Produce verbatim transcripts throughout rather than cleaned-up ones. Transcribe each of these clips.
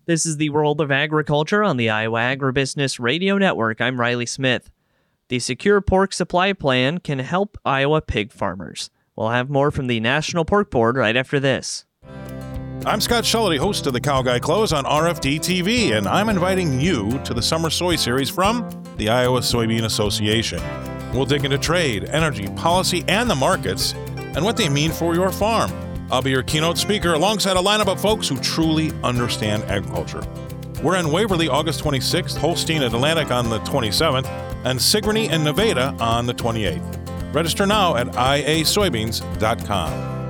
This is the World of Agriculture on the Iowa Agribusiness Radio Network. I'm Riley Smith. The Secure Pork Supply Plan can help Iowa pig farmers. We'll have more from the National Pork Board right after this. I'm Scott Schulte, host of the Cow Guy Close on R F D T V, and I'm inviting you to the Summer Soy Series from the Iowa Soybean Association. We'll dig into trade, energy, policy, and the markets, and what they mean for your farm. I'll be your keynote speaker alongside a lineup of folks who truly understand agriculture. We're in Waverly August twenty-sixth, Holstein and Atlantic on the twenty-seventh, and Sigourney and Nevada on the twenty-eighth. Register now at I A soybeans dot com.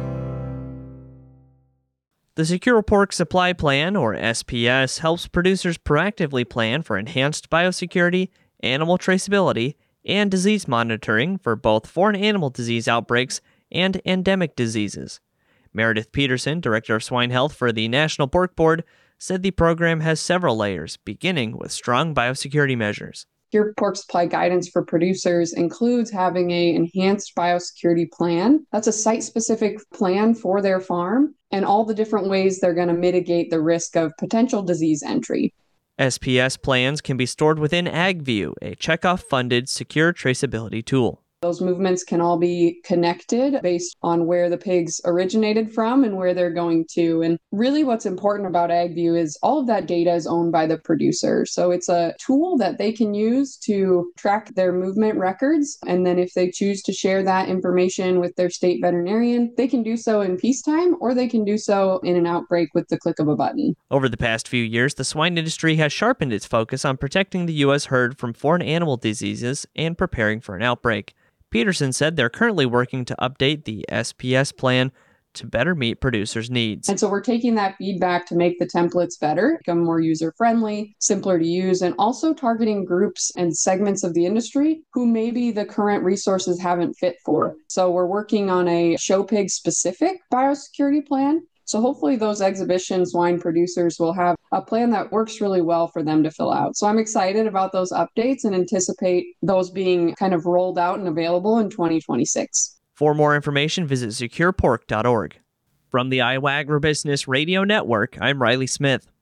The Secure Pork Supply Plan, or S P S, helps producers proactively plan for enhanced biosecurity, animal traceability, and disease monitoring for both foreign animal disease outbreaks and endemic diseases. Meredith Peterson, Director of Swine Health for the National Pork Board, said the program has several layers, beginning with strong biosecurity measures. Secure pork supply guidance for producers includes having an enhanced biosecurity plan. That's a site-specific plan for their farm and all the different ways they're going to mitigate the risk of potential disease entry. S P S plans can be stored within AgView, a checkoff-funded secure traceability tool. Those movements can all be connected based on where the pigs originated from and where they're going to. And really what's important about AgView is all of that data is owned by the producer. So it's a tool that they can use to track their movement records. And then if they choose to share that information with their state veterinarian, they can do so in peacetime or they can do so in an outbreak with the click of a button. Over the past few years, the swine industry has sharpened its focus on protecting the U S herd from foreign animal diseases and preparing for an outbreak. Peterson said they're currently working to update the S P S plan to better meet producers' needs. And so we're taking that feedback to make the templates better, become more user-friendly, simpler to use, and also targeting groups and segments of the industry who maybe the current resources haven't fit for. So we're working on a show pig-specific biosecurity plan. So hopefully those exhibition swine producers will have a plan that works really well for them to fill out. So I'm excited about those updates and anticipate those being kind of rolled out and available in twenty twenty-six. For more information, visit secure pork dot org. From the Iowa Agribusiness Radio Network, I'm Riley Smith.